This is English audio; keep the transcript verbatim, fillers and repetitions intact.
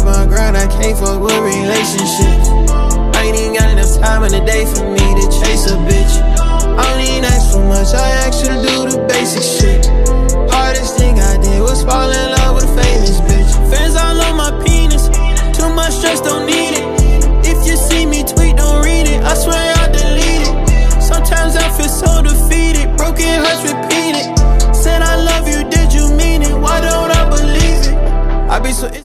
my grind, I can't fuck with relationships. I ain't even got enough time in the day for me to chase a bitch. I don't even ask for much, I ask you to do the basic shit. Hardest thing I did was fall in love with a famous bitch. Fans all on my penis, too much stress, don't need it. If you see me tweet, don't read it, I swear I'll delete it. Sometimes I feel so defeated, broken hearts repeat it. Said I love you, did you mean it? Why don't I believe it? I be so